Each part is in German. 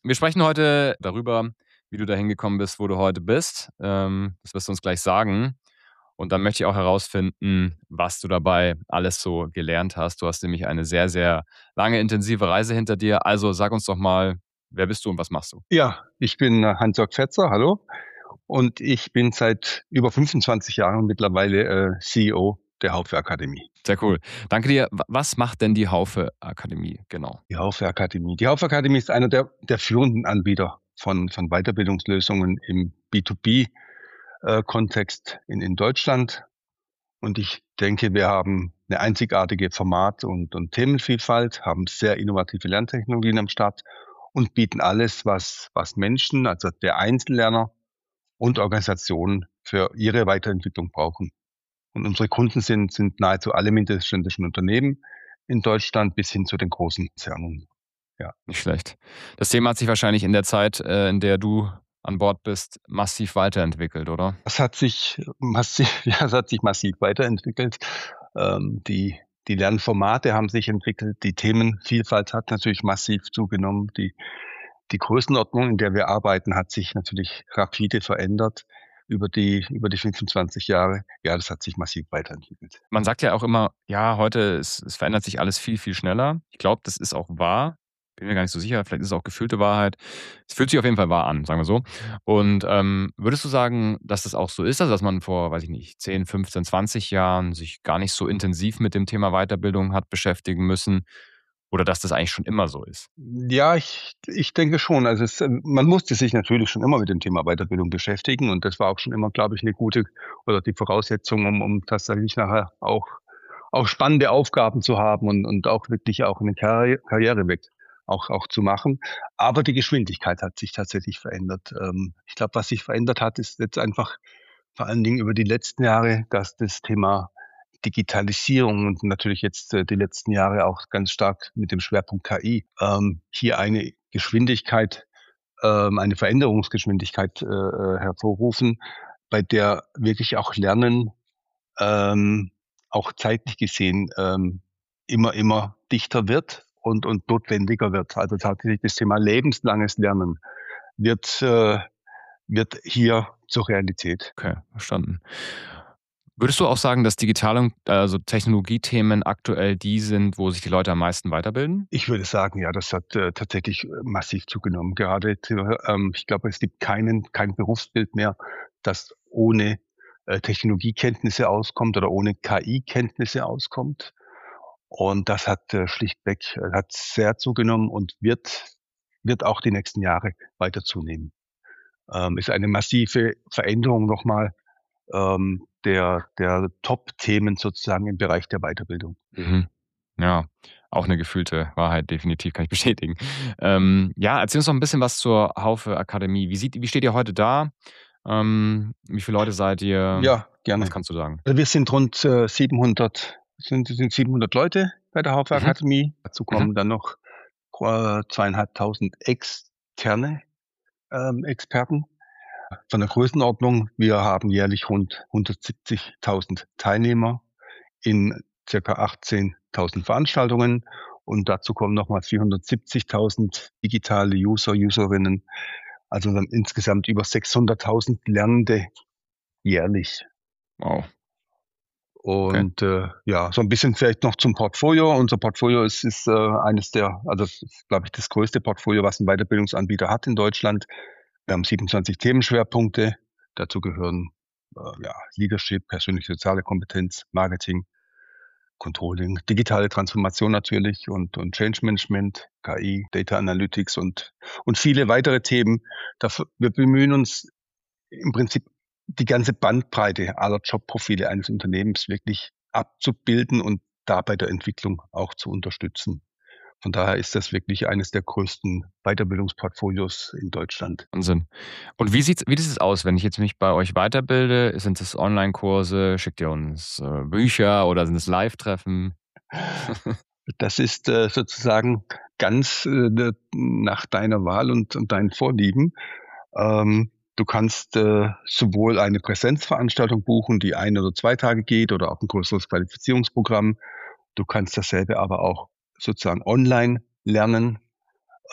Wir sprechen heute darüber, wie du dahin gekommen bist, wo du heute bist. Das wirst du uns gleich sagen. Und dann möchte ich auch herausfinden, was du dabei alles so gelernt hast. Du hast nämlich eine sehr, sehr lange, intensive Reise hinter dir. Also sag uns doch mal, wer bist du und was machst du? Ja, ich bin Hans-Jörg Fetzer, hallo. Und ich bin seit über 25 Jahren mittlerweile CEO der Haufe Akademie. Sehr cool. Danke dir. Was macht denn die Haufe Akademie genau? Die Haufe Akademie ist einer der führenden Anbieter von Weiterbildungslösungen im B2B-Kontext in Deutschland. Und ich denke, wir haben eine einzigartige Format- und Themenvielfalt, haben sehr innovative Lerntechnologien am Start und bieten alles, was Menschen, also der Einzellerner und Organisationen für ihre Weiterentwicklung brauchen. Und unsere Kunden sind nahezu alle mittelständischen Unternehmen in Deutschland bis hin zu den großen Konzernen. Ja. Nicht schlecht. Das Thema hat sich wahrscheinlich in der Zeit, in der du an Bord bist, massiv weiterentwickelt, oder? Das hat sich massiv weiterentwickelt. Die Lernformate haben sich entwickelt. Die Themenvielfalt hat natürlich massiv zugenommen. Die Größenordnung, in der wir arbeiten, hat sich natürlich rapide verändert über die 25 Jahre. Ja, das hat sich massiv weiterentwickelt. Man sagt ja auch immer, ja, heute es verändert sich alles viel, viel schneller. Ich glaube, das ist auch wahr. Bin mir gar nicht so sicher, vielleicht ist es auch gefühlte Wahrheit. Es fühlt sich auf jeden Fall wahr an, sagen wir so. Und, würdest du sagen, dass das auch so ist, also, dass man vor, weiß ich nicht, 10, 15, 20 Jahren sich gar nicht so intensiv mit dem Thema Weiterbildung hat beschäftigen müssen oder dass das eigentlich schon immer so ist? Ja, ich denke schon. Also man musste sich natürlich schon immer mit dem Thema Weiterbildung beschäftigen und das war auch schon immer, glaube ich, eine gute oder die Voraussetzung, um tatsächlich nachher auch spannende Aufgaben zu haben und auch wirklich auch einen Karriereweg auch zu machen. Aber die Geschwindigkeit hat sich tatsächlich verändert. Ich glaube, was sich verändert hat, ist jetzt einfach vor allen Dingen über die letzten Jahre, dass das Thema Digitalisierung und natürlich jetzt die letzten Jahre auch ganz stark mit dem Schwerpunkt KI hier eine Veränderungsgeschwindigkeit hervorrufen, bei der wirklich auch Lernen ähm, auch zeitlich gesehen immer dichter wird und notwendiger wird. Also tatsächlich das Thema lebenslanges Lernen wird, äh, wird hier zur Realität. Okay, verstanden. Würdest du auch sagen, dass also Technologiethemen aktuell die sind, wo sich die Leute am meisten weiterbilden? Ich würde sagen, ja, das hat tatsächlich massiv zugenommen. Ich glaube, es gibt kein Berufsbild mehr, das ohne Technologiekenntnisse auskommt oder ohne KI-Kenntnisse auskommt. Und das hat hat sehr zugenommen und wird auch die nächsten Jahre weiter zunehmen. Ist eine massive Veränderung nochmal der Top-Themen sozusagen im Bereich der Weiterbildung. Mhm. Ja, auch eine gefühlte Wahrheit, definitiv, kann ich bestätigen. Ja, erzähl uns doch ein bisschen was zur Haufe Akademie. Wie steht ihr heute da? Wie viele Leute seid ihr? Ja, Was gerne. kannst du sagen? Also wir sind rund 700 Leute bei der Haufe Mhm, Akademie. Dazu mhm. kommen dann noch 2.500 externe Experten. Von der Größenordnung, wir haben jährlich rund 170.000 Teilnehmer in circa 18.000 Veranstaltungen und dazu kommen nochmal 470.000 digitale Userinnen. Also dann insgesamt über 600.000 Lernende jährlich. Wow, okay. Und ja, so ein bisschen vielleicht noch zum Portfolio. Unser Portfolio ist das ist, glaube ich, das größte Portfolio, was ein Weiterbildungsanbieter hat in Deutschland. Wir haben 27 Themenschwerpunkte. Dazu gehören ja, Leadership, persönliche soziale Kompetenz, Marketing, Controlling, digitale Transformation natürlich und Change Management, KI, Data Analytics und viele weitere Themen. Wir bemühen uns im Prinzip die ganze Bandbreite aller Jobprofile eines Unternehmens wirklich abzubilden und da bei der Entwicklung auch zu unterstützen. Von daher ist das wirklich eines der größten Weiterbildungsportfolios in Deutschland. Wahnsinn. Und wie sieht es aus, wenn ich jetzt mich bei euch weiterbilde? Sind es Onlinekurse? Schickt ihr uns, Bücher oder sind es Live-Treffen? Das ist sozusagen ganz nach deiner Wahl und deinen Vorlieben. Du kannst sowohl eine Präsenzveranstaltung buchen, die 1 oder 2 Tage geht, oder auch ein größeres Qualifizierungsprogramm. Du kannst dasselbe aber auch sozusagen online lernen.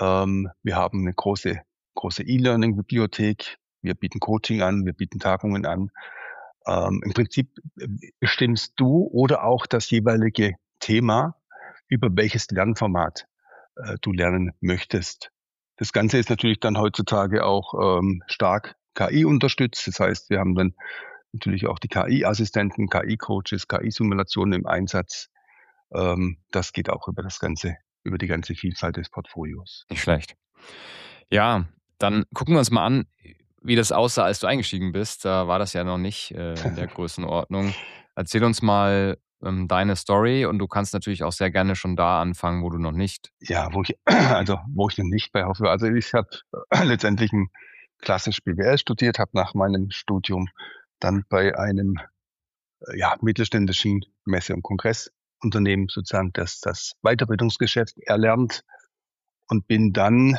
Wir haben eine große E-Learning-Bibliothek. Wir bieten Coaching an, wir bieten Tagungen an. Im Prinzip bestimmst du oder auch das jeweilige Thema, über welches Lernformat du lernen möchtest. Das Ganze ist natürlich dann heutzutage auch stark KI unterstützt. Das heißt, wir haben dann natürlich auch die KI-Assistenten, KI-Coaches, KI-Simulationen im Einsatz. Das geht auch über die ganze Vielfalt des Portfolios. Nicht schlecht. Ja, dann gucken wir uns mal an, wie das aussah, als du eingestiegen bist. Da war das ja noch nicht, in der Größenordnung. Erzähl uns mal, deine Story und du kannst natürlich auch sehr gerne schon da anfangen, wo du noch nicht. Ja, wo ich noch nicht bei hoffe. Also ich habe letztendlich ein klassisch BWL studiert, habe nach meinem Studium dann bei einem mittelständischen Messe- und Kongressunternehmen sozusagen das Weiterbildungsgeschäft erlernt und bin dann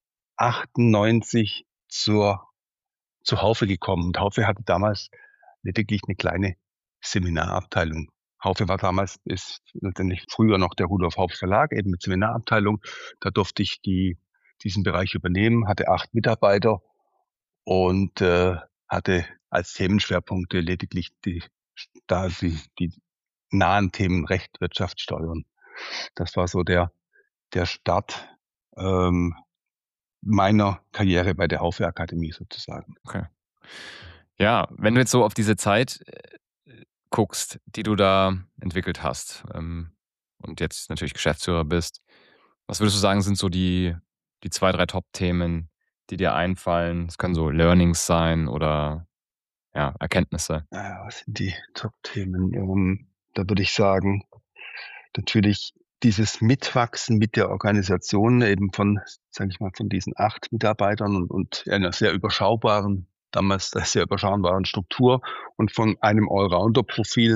98 zu Haufe gekommen. Und Haufe hatte damals lediglich eine kleine Seminarabteilung. Haufe ist letztendlich früher noch der Rudolf Hauff Verlag, eben mit Seminarabteilung. Da durfte ich diesen Bereich übernehmen, hatte 8 Mitarbeiter und hatte als Themenschwerpunkte lediglich die nahen Themen Recht, Wirtschaft, Steuern. Das war so der Start ähm, meiner Karriere bei der Haufe Akademie sozusagen. Okay. Ja, wenn du jetzt so auf diese Zeit, guckst, die du da entwickelt hast, und jetzt natürlich Geschäftsführer bist, was würdest du sagen, sind so die 2, 3 Top-Themen, die dir einfallen? Es können so Learnings sein oder, ja, Erkenntnisse. Was sind die Top-Themen? Da würde ich sagen, natürlich dieses Mitwachsen mit der Organisation eben sage ich mal, von diesen 8 Mitarbeitern und einer damals sehr überschaubaren Struktur und von einem Allrounder-Profil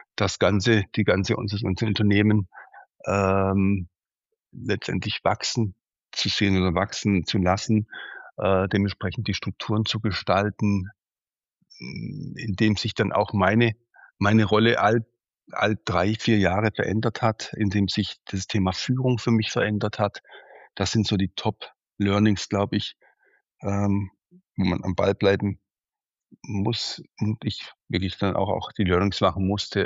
unser Unternehmen ähm, letztendlich wachsen zu sehen oder wachsen zu lassen, dementsprechend die Strukturen zu gestalten, in dem sich dann auch meine Rolle all 3, 4 Jahre verändert hat, in dem sich das Thema Führung für mich verändert hat. Das sind so die Top-Learnings, glaube ich, ähm, wo man am Ball bleiben muss und ich wirklich dann auch die Learnings machen musste,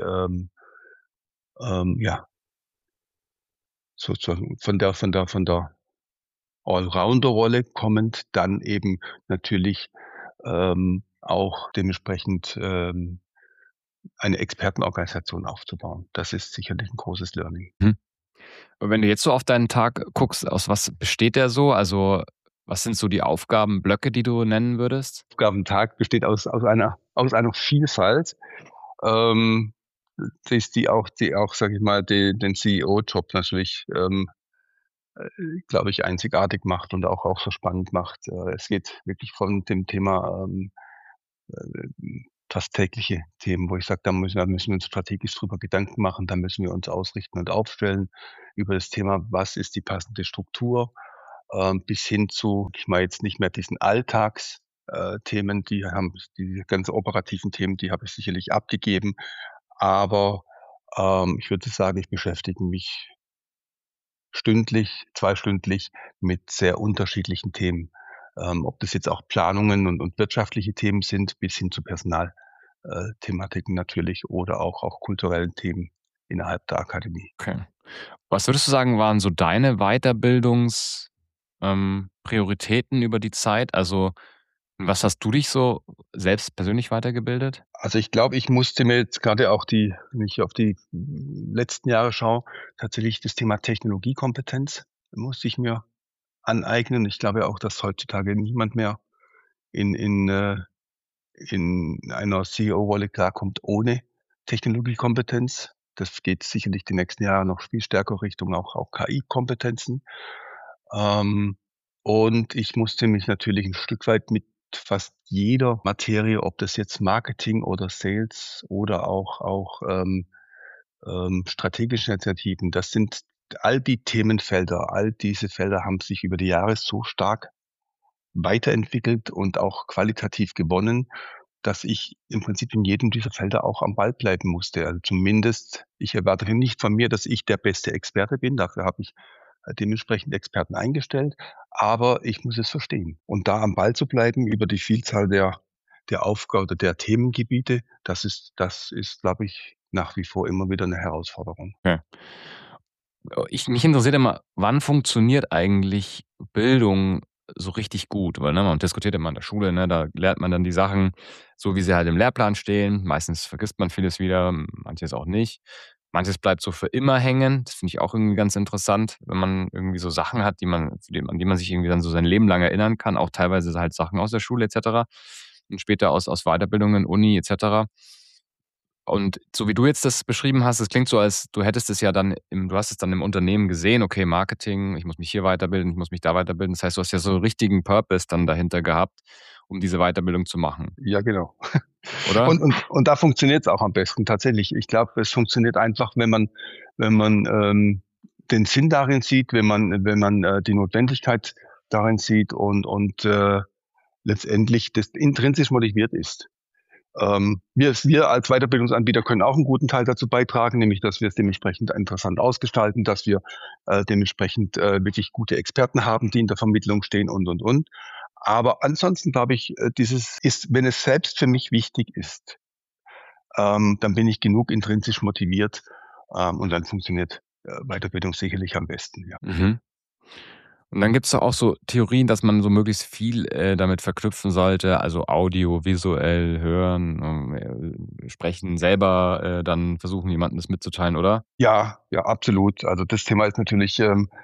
ja, sozusagen von der Allrounder-Rolle kommend, dann eben natürlich auch dementsprechend eine Expertenorganisation aufzubauen. Das ist sicherlich 'n großes Learning. Mhm. Und wenn du jetzt so auf deinen Tag guckst, aus was besteht der so? Also, was sind so die Aufgabenblöcke, die du nennen würdest? Aufgabentag besteht aus einer Vielfalt, ähm, die auch, sage ich mal, den CEO-Job natürlich, glaube ich, einzigartig macht und auch so spannend macht. Es geht wirklich von dem Thema, fast tägliche Themen, wo ich sage, da müssen wir uns strategisch drüber Gedanken machen, da müssen wir uns ausrichten und aufstellen über das Thema, was ist die passende Struktur, bis hin zu, ich meine jetzt nicht mehr diesen Themen, die ganz operativen Themen, die habe ich sicherlich abgegeben, aber ich würde sagen, ich beschäftige mich zweistündlich mit sehr unterschiedlichen Themen. Ob das jetzt auch Planungen und wirtschaftliche Themen sind, bis hin zu Thematiken natürlich oder auch kulturellen Themen innerhalb der Akademie. Okay. Was würdest du sagen, waren so deine Weiterbildungs Prioritäten über die Zeit? Also, in was hast du dich so selbst persönlich weitergebildet? Also, ich glaube, ich musste mir jetzt gerade auch wenn ich auf die letzten Jahre schaue, tatsächlich das Thema Technologiekompetenz musste ich mir aneignen. Ich glaube auch, dass heutzutage niemand mehr in in, äh in einer CEO-Rolle klarkommt ohne Technologiekompetenz. Das geht sicherlich die nächsten Jahre noch viel stärker Richtung auch KI-Kompetenzen. Ähm, und ich musste mich natürlich ein Stück weit mit fast jeder Materie, ob das jetzt Marketing oder Sales oder auch strategische Initiativen, das sind all die Themenfelder, all diese Felder haben sich über die Jahre so stark weiterentwickelt und auch qualitativ gewonnen, dass ich im Prinzip in jedem dieser Felder auch am Ball bleiben musste. Also zumindest, ich erwarte nicht von mir, dass ich der beste Experte bin. Dafür habe ich dementsprechend Experten eingestellt, aber ich muss es verstehen. Und da am Ball zu bleiben über die Vielzahl der Aufgaben oder der Themengebiete, das ist, glaube ich, nach wie vor immer wieder 'ne Herausforderung. Okay. Mich interessiert immer, wann funktioniert eigentlich Bildung so richtig gut? Weil, ne, man diskutiert immer in der Schule, ne, da lernt man dann die Sachen so, wie sie halt im Lehrplan stehen. Meistens vergisst man vieles wieder, manches auch nicht. Manches bleibt so für immer hängen. Das finde ich auch irgendwie ganz interessant, wenn man irgendwie so Sachen hat, an die man sich irgendwie dann so sein Leben lang erinnern kann, auch teilweise halt Sachen aus der Schule et cetera und später aus Weiterbildungen, Uni et cetera. Und so wie du jetzt das beschrieben hast, es klingt so, als du hättest es ja dann du hast es dann im Unternehmen gesehen: „Okay, Marketing, ich muss mich hier weiterbilden, ich muss mich da weiterbilden.“ Das heißt, du hast ja so 'n richtigen Purpose dann dahinter gehabt, um diese Weiterbildung zu machen, Ja, genau. oder? Und da funktioniert's auch am besten tatsächlich. Ich glaube, es funktioniert einfach, wenn man den Sinn darin sieht, wenn man die Notwendigkeit darin sieht und letztendlich das intrinsisch motiviert ist. Wir als Weiterbildungsanbieter können auch einen guten Teil dazu beitragen, nämlich dass wir es dementsprechend interessant ausgestalten, dass wir dementsprechend wirklich gute Experten haben, die in der Vermittlung stehen und. Aber ansonsten glaube ich, dieses ist, wenn es selbst für mich wichtig ist, dann bin ich genug intrinsisch motiviert, und dann funktioniert Weiterbildung sicherlich am besten, ja. Mhm. Und dann gibt's doch auch so Theorien, dass man so möglichst viel, damit verknüpfen sollte, also Audio, visuell, hören, sprechen, selber, dann versuchen, jemandem das mitzuteilen, oder? Ja, ja, absolut. Also das Thema ist natürlich,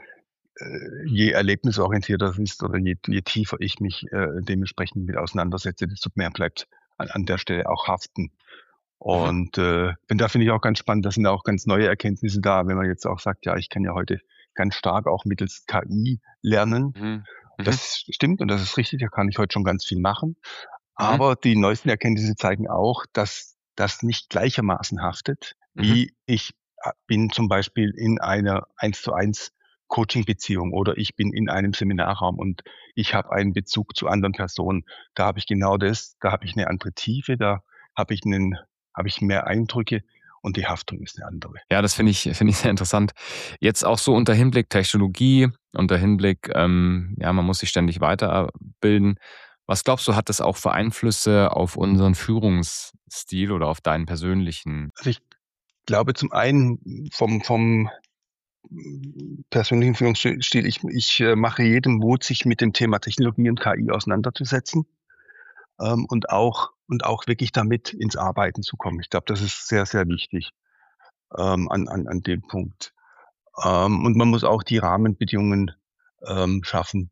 je erlebnisorientierter es ist oder je tiefer ich mich dementsprechend mit auseinandersetze, desto mehr bleibt an der Stelle auch haften. Mhm. Und da finde ich auch ganz spannend, da sind auch ganz neue Erkenntnisse da, wenn man jetzt auch sagt, ja, ich kann ja heute ganz stark auch mittels KI lernen. Mhm. Mhm. Das stimmt und das ist richtig, da kann ich heute schon ganz viel machen. Mhm. Aber die neuesten Erkenntnisse zeigen auch, dass das nicht gleichermaßen haftet, Mhm. wie ich bin zum Beispiel in einer Eins-zu-eins Coaching-Beziehung oder ich bin in einem Seminarraum und ich habe einen Bezug zu anderen Personen. Da habe ich genau das, da habe ich 'ne andere Tiefe, da habe ich 'nen habe ich mehr Eindrücke und die Haftung ist 'ne andere. Ja, das finde ich sehr interessant. Jetzt auch so unter Hinblick Technologie, unter Hinblick, ja, man muss sich ständig weiterbilden. Was glaubst du, hat das auch für Einflüsse auf unseren Führungsstil oder auf deinen persönlichen? Also, ich glaube zum einen vom persönlichen Führungsstil, ich mache jedem Mut, sich mit dem Thema Technologie und KI auseinanderzusetzen, und auch wirklich damit ins Arbeiten zu kommen. Ich glaube, das ist sehr, sehr wichtig, an dem Punkt. Und man muss auch die Rahmenbedingungen schaffen,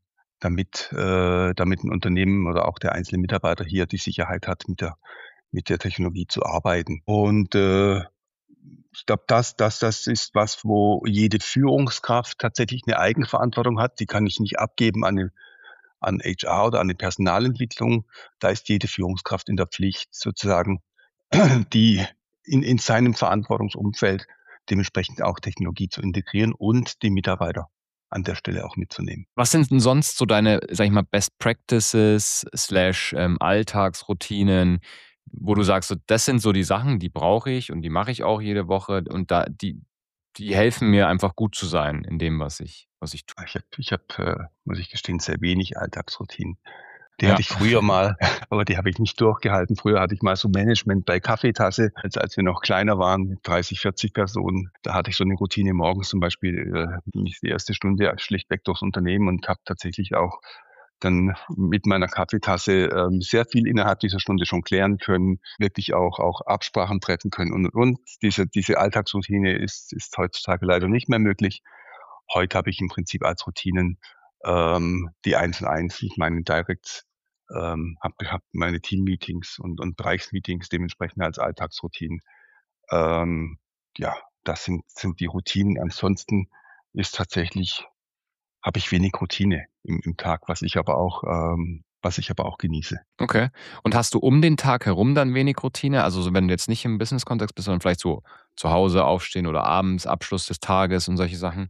damit 'n Unternehmen oder auch der einzelne Mitarbeiter hier die Sicherheit hat, mit der Technologie zu arbeiten. Und ich glaube, das ist was, wo jede Führungskraft tatsächlich 'ne Eigenverantwortung hat. Die kann ich nicht abgeben an HR oder an die Personalentwicklung. Da ist jede Führungskraft in der Pflicht, sozusagen die in seinem Verantwortungsumfeld dementsprechend auch Technologie zu integrieren und die Mitarbeiter an der Stelle auch mitzunehmen. Was sind denn sonst so deine, sage ich mal, Best Practices slash, Alltagsroutinen, wo du sagst, so, das sind so die Sachen, die brauche ich und die mache ich auch jede Woche und die helfen mir einfach gut zu sein in dem, was ich tue. Ich habe, muss ich gestehen, sehr wenig Alltagsroutinen. Die Ja. hatte ich früher mal, aber die habe ich nicht durchgehalten. Früher hatte ich mal so Management bei Kaffeetasse, als wir noch kleiner waren mit 30, 40 Personen. Da hatte ich so 'ne Routine morgens zum Beispiel, ging ich die erste Stunde schlichtweg durchs Unternehmen und habe tatsächlich auch dann mit meiner Kaffeetasse sehr viel innerhalb dieser Stunde schon klären können, wirklich auch Absprachen treffen können und. Diese Alltagsroutine ist heutzutage leider nicht mehr möglich. Heute habe ich im Prinzip als Routinen die 1&1 mit meinen Directs, habe meine Teammeetings und Bereichsmeetings dementsprechend als Alltagsroutinen. Ähm, ja, das sind die Routinen. Ansonsten ist tatsächlich habe ich wenig Routine im Tag, was ich aber auch genieße. Okay. Und hast du um den Tag herum dann wenig Routine? Also, so wenn du jetzt nicht im Business-Kontext bist, sondern vielleicht so zu Hause aufstehen oder abends, Abschluss des Tages und solche Sachen?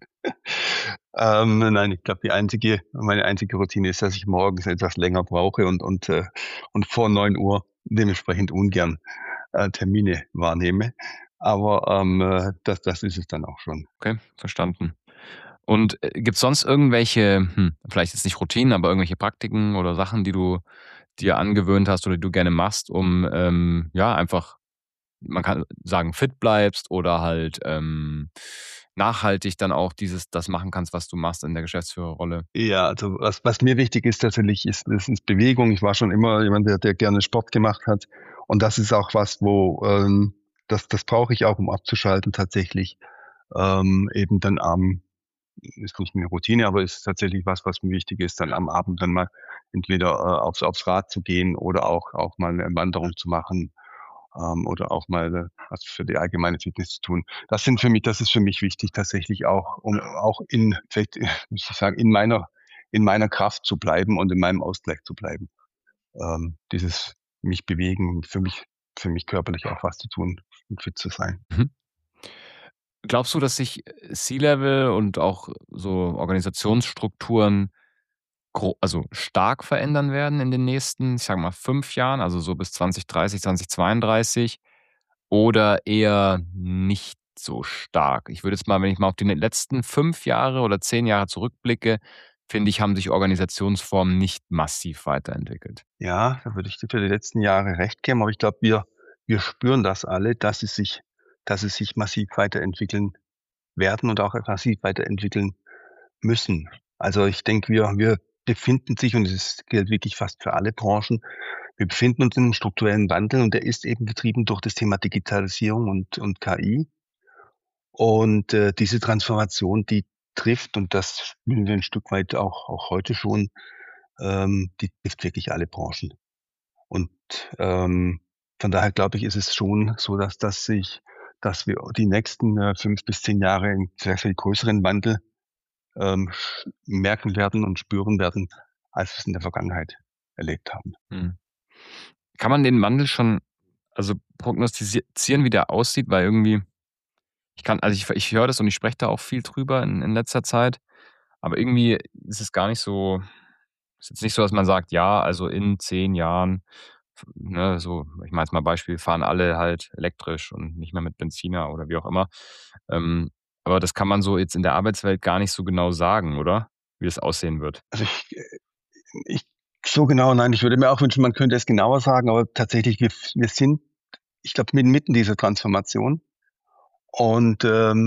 Nein, ich glaube, meine einzige Routine ist, dass ich morgens etwas länger brauche und vor 9 Uhr dementsprechend ungern Termine wahrnehme. Aber das ist es dann auch schon. Okay, verstanden. Und, gibt's sonst irgendwelche, vielleicht jetzt nicht Routinen, aber irgendwelche Praktiken oder Sachen, die du dir angewöhnt hast oder die du gerne machst, um, ja, einfach man kann sagen, fit bleibst oder halt, nachhaltig dann auch das machen kannst, was du machst in der Geschäftsführerrolle? Ja, also was mir wichtig ist tatsächlich, ist Bewegung. Ich war schon immer jemand, der gerne Sport gemacht hat. Und das ist auch was, wo das brauche ich auch, um abzuschalten tatsächlich. Eben dann ist nicht eine Routine, aber ist tatsächlich was mir wichtig ist, dann am Abend dann mal entweder aufs Rad zu gehen oder auch mal eine Wanderung zu machen, oder auch mal was für die allgemeine Fitness zu tun. Das ist für mich wichtig tatsächlich auch, um auch vielleicht, muss ich sagen, in meiner Kraft zu bleiben und in meinem Ausgleich zu bleiben. Dieses mich bewegen und für mich körperlich auch was zu tun und fit zu sein. Mhm. Glaubst du, dass sich C-Level und auch so Organisationsstrukturen stark verändern werden in den nächsten, ich sage mal, 5 Jahren, also so bis 2030, 2032 oder eher nicht so stark? Ich würde jetzt mal wenn ich mal auf die letzten 5 Jahre oder 10 Jahre zurückblicke, finde ich, haben sich Organisationsformen nicht massiv weiterentwickelt. Ja, da würde ich dir für die letzten Jahre recht geben, aber ich glaube, wir spüren das alle, dass es sich massiv weiterentwickeln werden und auch massiv weiterentwickeln müssen. Also, ich denke, wir befinden sich und es gilt wirklich fast für alle Branchen, wir befinden uns in einem strukturellen Wandel und der ist eben getrieben durch das Thema Digitalisierung und KI. Und, diese Transformation, die trifft und das spüren wir ein Stück weit auch heute schon, die trifft wirklich alle Branchen. Und, ähm, von daher glaube ich, ist es schon so, dass wir die nächsten, 5 bis 10 Jahre 'n sehr viel größeren Wandel, merken werden und spüren werden, als wir es in der Vergangenheit erlebt haben. Mhm. Kann man den Wandel schon, prognostizieren, wie der aussieht? Weil irgendwie ich höre das und ich spreche da auch viel drüber in letzter Zeit, aber irgendwie ist es gar nicht so ist jetzt nicht so, dass man sagt: „Ja, also in 10 Jahren, ne, so, ich mache jetzt mal Beispiel, fahren alle halt elektrisch und nicht mehr mit Benziner“ oder wie auch immer. Ähm, aber das kann man so jetzt in der Arbeitswelt gar nicht so genau sagen, oder? Wie es aussehen wird. Also, ich so genau nein, ich würde mir auch wünschen, man könnte es genauer sagen, aber tatsächlich, wir sind, ich glaube, inmitten dieser Transformation und,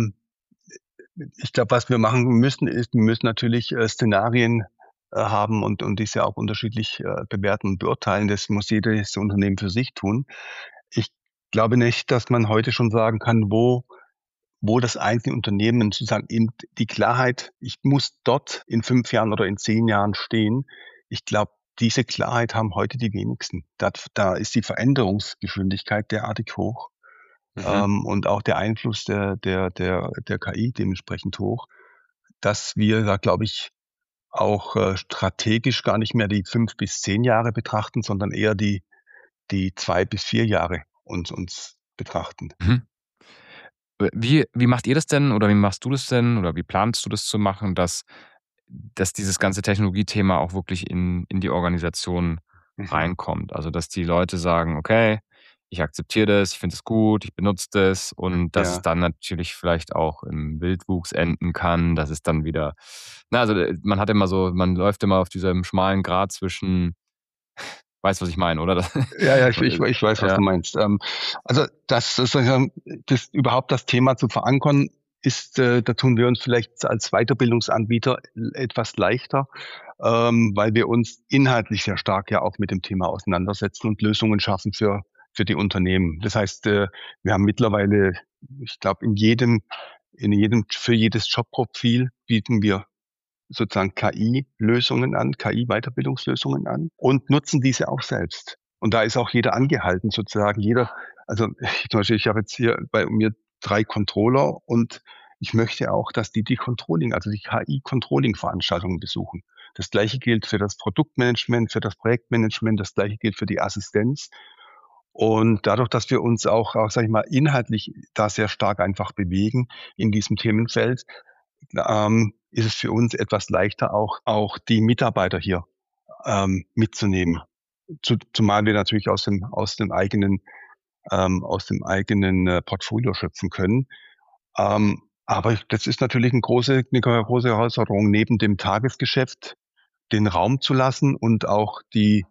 ich glaube, was wir machen müssen, ist, wir müssen natürlich, Szenarien, haben und diese auch unterschiedlich, bewerten und beurteilen. Das muss jedes Unternehmen für sich tun. Ich glaube nicht, dass man heute schon sagen kann, wo das einzelne Unternehmen sozusagen in die Klarheit, ich muss dort in 5 Jahren oder in 10 Jahren stehen. Ich glaube, diese Klarheit haben heute die wenigsten. Da ist die Veränderungsgeschwindigkeit derartig hoch, Mhm. und auch der Einfluss der KI dementsprechend hoch, dass wir da, glaube ich, auch, strategisch gar nicht mehr die 5 bis 10 Jahre betrachten, sondern eher die 2 bis 4 Jahre uns betrachten. Mhm. Wie macht ihr das denn oder wie machst du das denn oder wie planst du das zu machen, dass dieses ganze Technologiethema auch wirklich in die Organisation Mhm. reinkommt? Also, dass die Leute sagen: „Okay, ich akzeptiere das, ich finde es gut, ich benutze das“ und dass es Ja. dann natürlich vielleicht auch im Wildwuchs enden kann, dass es dann wieder also, man läuft immer auf diesem schmalen Grat zwischen weißt, was ich meine, oder? Ja, ja, ich weiß, was Ja. du meinst. Also, das sozusagen überhaupt das Thema zu verankern, da tun wir uns vielleicht als Weiterbildungsanbieter etwas leichter, weil wir uns inhaltlich sehr stark ja auch mit dem Thema auseinandersetzen und Lösungen schaffen für die Unternehmen. Das heißt, wir haben mittlerweile, ich glaube, in jedem für jedes Jobprofil bieten wir sozusagen KI-Lösungen an, KI-Weiterbildungslösungen an und nutzen diese auch selbst. Und da ist auch jeder angehalten, sozusagen also ich zum Beispiel, ich habe jetzt hier bei mir 3 Controller und ich möchte auch, dass die Controlling, also die KI-Controlling-Veranstaltungen besuchen. Das Gleiche gilt für das Produktmanagement, für das Projektmanagement, das Gleiche gilt für die Assistenz. Und dadurch, dass wir uns auch, sage ich mal, inhaltlich da sehr stark einfach bewegen in diesem Themenfeld, ist es für uns etwas leichter, auch die Mitarbeiter hier, mitzunehmen. Zumal wir natürlich aus dem eigenen, Portfolio schöpfen können. Aber das ist natürlich eine große Herausforderung, neben dem Tagesgeschäft den Raum zu lassen und auch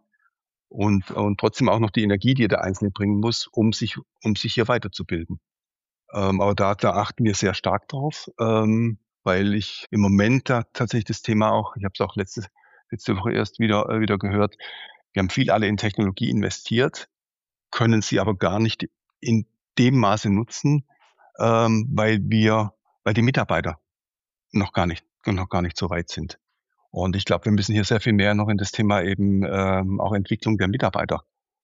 und trotzdem auch noch die Energie, die der Einzelne bringen muss, um sich hier weiterzubilden. Aber da achten wir sehr stark drauf, weil ich im Moment da tatsächlich das Thema auch, ich habe es auch letzte Woche erst wieder gehört, wir haben viel alle in Technologie investiert, können sie aber gar nicht in dem Maße nutzen, weil die Mitarbeiter noch gar nicht so weit sind. Und ich glaube, wir müssen hier sehr viel mehr noch in das Thema eben auch Entwicklung der Mitarbeiter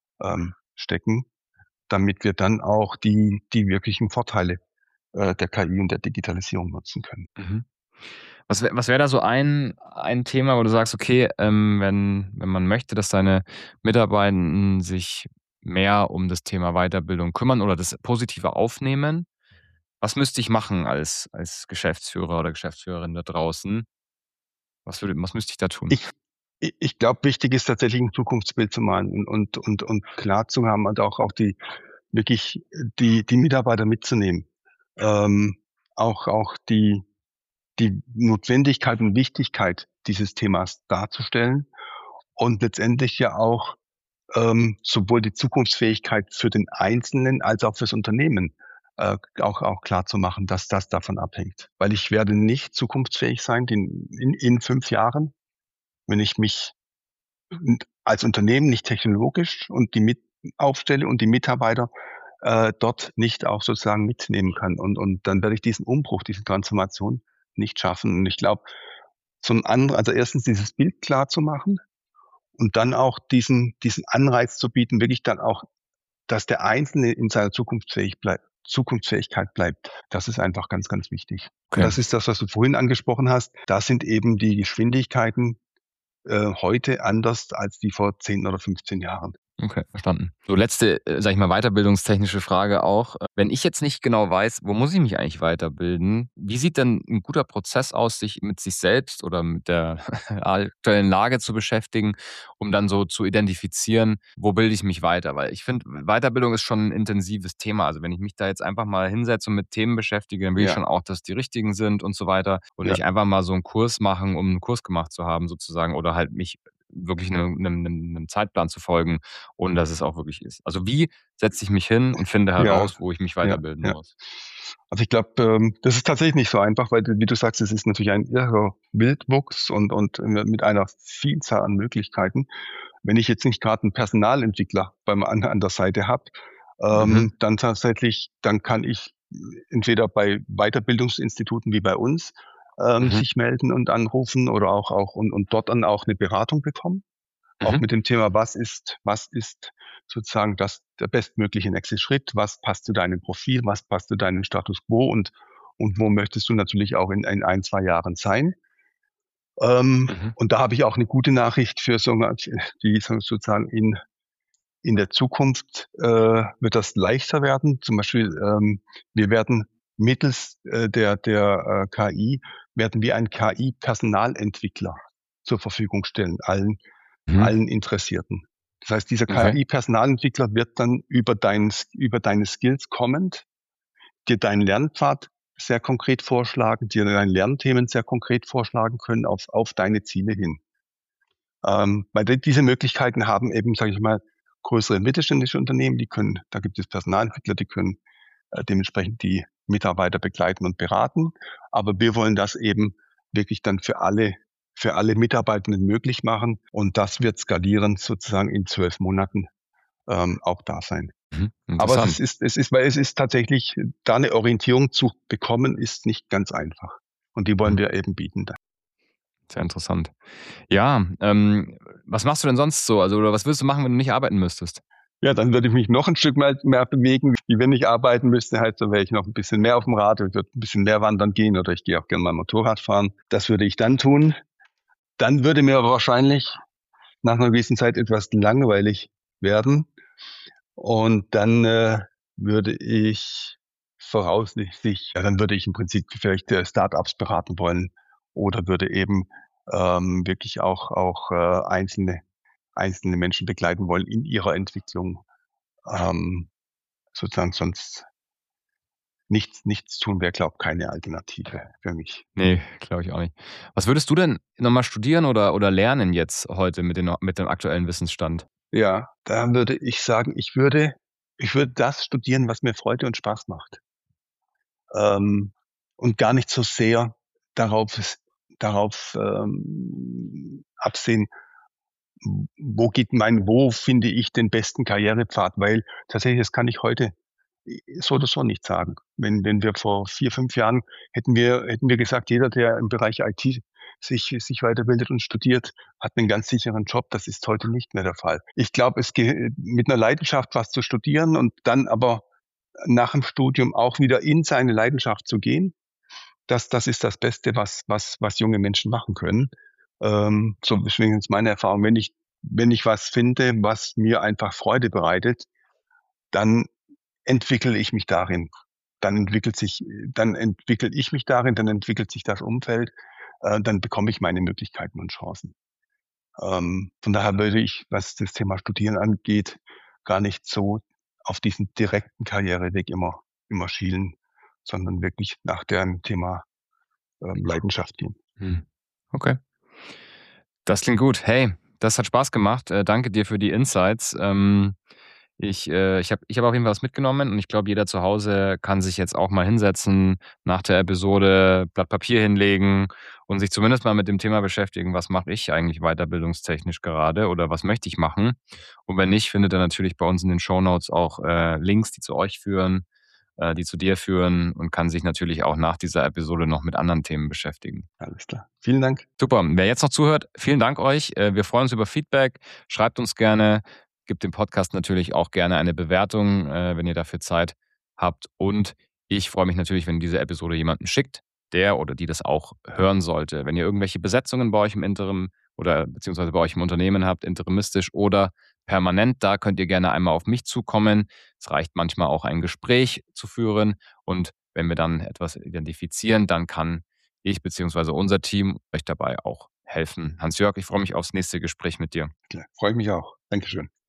stecken, damit wir dann auch die wirklichen Vorteile der KI und der Digitalisierung nutzen können. Mhm. Was wäre da so ein Thema, wo du sagst, okay, wenn man möchte, dass seine Mitarbeitenden sich mehr um das Thema Weiterbildung kümmern oder das Positive aufnehmen, was müsste ich machen als Geschäftsführer oder Geschäftsführerin da draußen? Was müsste ich da tun? Ich ich glaube, wichtig ist tatsächlich ein Zukunftsbild zu malen und klar zu haben und auch die wirklich die Mitarbeiter mitzunehmen. Ähm, auch die Notwendigkeit und Wichtigkeit dieses Themas darzustellen und letztendlich ja auch sowohl die Zukunftsfähigkeit für den Einzelnen als auch fürs Unternehmen auch klar zu machen, dass das davon abhängt. Weil ich werde nicht zukunftsfähig sein in 5 Jahren, wenn ich mich als Unternehmen nicht technologisch und die mit aufstelle und die Mitarbeiter dort nicht auch sozusagen mitnehmen kann. Und dann werde ich diesen Umbruch, diese Transformation nicht schaffen. Und ich glaube, also erstens dieses Bild klar zu machen und dann auch diesen Anreiz zu bieten, wirklich dann auch, dass der Einzelne in seiner Zukunftsfähigkeit bleibt. Das ist einfach ganz, ganz wichtig. Und Okay. das ist das, was du vorhin angesprochen hast. Da sind eben die Geschwindigkeiten heute anders als die vor 10 oder 15 Jahren. Okay, verstanden. So letzte, sage ich mal, weiterbildungstechnische Frage auch. Wenn ich jetzt nicht genau weiß, wo muss ich mich eigentlich weiterbilden? Wie sieht denn ein guter Prozess aus, sich mit sich selbst oder mit der aktuellen Lage zu beschäftigen, um dann so zu identifizieren, wo bilde ich mich weiter? Weil ich finde, Weiterbildung ist schon ein intensives Thema. Also wenn ich mich da jetzt einfach mal hinsetze und mit Themen beschäftige, dann will ich Ja, schon auch, dass die richtigen sind und so weiter und ja. nicht einfach mal so einen Kurs machen, um einen Kurs gemacht zu haben sozusagen oder halt mich wirklich 'nem Zeitplan zu folgen, ohne dass es auch wirklich ist. Also, wie setze ich mich hin und finde Ja, heraus, wo ich mich ja, weiterbilden ja. muss? Also ich glaube, das ist tatsächlich nicht so einfach, weil wie du sagst, es ist natürlich ein irrer Wildwuchs und mit einer Vielzahl an Möglichkeiten. Wenn ich jetzt nicht gerade einen Personalentwickler an der Seite habe, Mhm, dann kann ich entweder bei Weiterbildungsinstituten wie bei uns mhm, sich melden und anrufen oder auch und dort dann auch eine Beratung bekommen. Auch mhm, mit dem Thema, was ist sozusagen der bestmögliche nächste Schritt? Was passt zu deinem Profil? Was passt zu deinem Status quo? Und wo möchtest du natürlich auch in 1, 2 Jahren sein? mhm, Und da habe ich auch eine gute Nachricht für die sozusagen in der Zukunft wird das leichter werden. Zum Beispiel, wir werden mittels der KI werden wir einen KI-Personalentwickler zur Verfügung stellen, mhm. allen Interessierten. Das heißt, dieser Okay. KI-Personalentwickler wird dann über deine Skills kommend dir deinen Lernpfad sehr konkret vorschlagen, dir deine Lernthemen sehr konkret vorschlagen können auf deine Ziele hin. Weil diese Möglichkeiten haben eben, sage ich mal, größere mittelständische Unternehmen, da gibt es Personalentwickler, die können dementsprechend die Mitarbeiter begleiten und beraten. Aber wir wollen das eben wirklich dann für alle Mitarbeitenden möglich machen. Und das wird skalierend sozusagen in 12 Monaten auch da sein. Mhm. Aber Interessant. weil es ist tatsächlich, da eine Orientierung zu bekommen, ist nicht ganz einfach. Und die wollen Mhm. wir eben bieten. Sehr interessant. Ja, was machst du denn sonst so? Also, oder was würdest du machen, wenn du nicht arbeiten müsstest? Ja, dann würde ich mich noch ein Stück mehr bewegen, wie wenn ich arbeiten müsste. Halt, so wäre ich noch ein bisschen mehr auf dem Rad, ich würde ein bisschen mehr wandern gehen oder ich gehe auch gerne mal Motorrad fahren. Das würde ich dann tun. Dann würde mir aber wahrscheinlich nach einer gewissen Zeit etwas langweilig werden. Und dann würde ich dann würde ich im Prinzip vielleicht Startups beraten wollen oder würde eben wirklich auch einzelne Menschen begleiten wollen in ihrer Entwicklung. Ähm, sozusagen sonst nichts tun wäre, glaube ich, keine Alternative für mich. Ne, glaube ich auch nicht. Was würdest du denn noch mal studieren oder lernen jetzt heute mit dem aktuellen Wissensstand? Ja, da würde ich sagen, ich würde das studieren, was mir Freude und Spaß macht. Ähm, und gar nicht so sehr darauf absehen, wo finde ich den besten Karrierepfad? Weil tatsächlich, das kann ich heute so oder so nicht sagen. Wenn wir vor 4, 5 Jahren hätten wir gesagt, jeder, der im Bereich IT sich weiterbildet und studiert, hat einen ganz sicheren Job. Das ist heute nicht mehr der Fall. Ich glaube, es geht mit einer Leidenschaft was zu studieren und dann aber nach dem Studium auch wieder in seine Leidenschaft zu gehen, das ist das Beste, was junge Menschen machen können. So deswegen ist meine Erfahrung, wenn ich was finde, was mir einfach Freude bereitet, dann entwickle ich mich darin. Dann entwickle ich mich darin, dann entwickelt sich das Umfeld, dann bekomme ich meine Möglichkeiten und Chancen. Von daher würde ich, was das Thema Studieren angeht, gar nicht so auf diesen direkten Karriereweg immer schielen, sondern wirklich nach dem Thema, Leidenschaft gehen. Mhm. Okay. Das klingt gut. Hey, das hat Spaß gemacht. Danke dir für die Insights. Ich habe auf jeden Fall was mitgenommen und ich glaube, jeder zu Hause kann sich jetzt auch mal hinsetzen, nach der Episode Blatt Papier hinlegen und sich zumindest mal mit dem Thema beschäftigen: „Was mache ich eigentlich weiterbildungstechnisch gerade oder was möchte ich machen?“ Und wenn nicht, findet ihr natürlich bei uns in den Shownotes auch, Links, die zu euch führen, die zu dir führen und kann sich natürlich auch nach dieser Episode noch mit anderen Themen beschäftigen. Alles klar. Vielen Dank. Super. Wer jetzt noch zuhört, vielen Dank euch. Wir freuen uns über Feedback. Schreibt uns gerne, gebt dem Podcast natürlich auch gerne eine Bewertung, wenn ihr dafür Zeit habt. Und ich freue mich natürlich, wenn diese Episode jemanden schickt, der oder die das auch hören sollte. Wenn ihr irgendwelche Besetzungen bei euch im Interim oder beziehungsweise bei euch im Unternehmen habt, interimistisch oder permanent, da könnt ihr gerne einmal auf mich zukommen. Es reicht manchmal auch ein Gespräch zu führen. Und wenn wir dann etwas identifizieren, dann kann ich beziehungsweise unser Team euch dabei auch helfen. Hans-Jörg, ich freue mich aufs nächste Gespräch mit dir. Klar, freue ich mich auch. Dankeschön.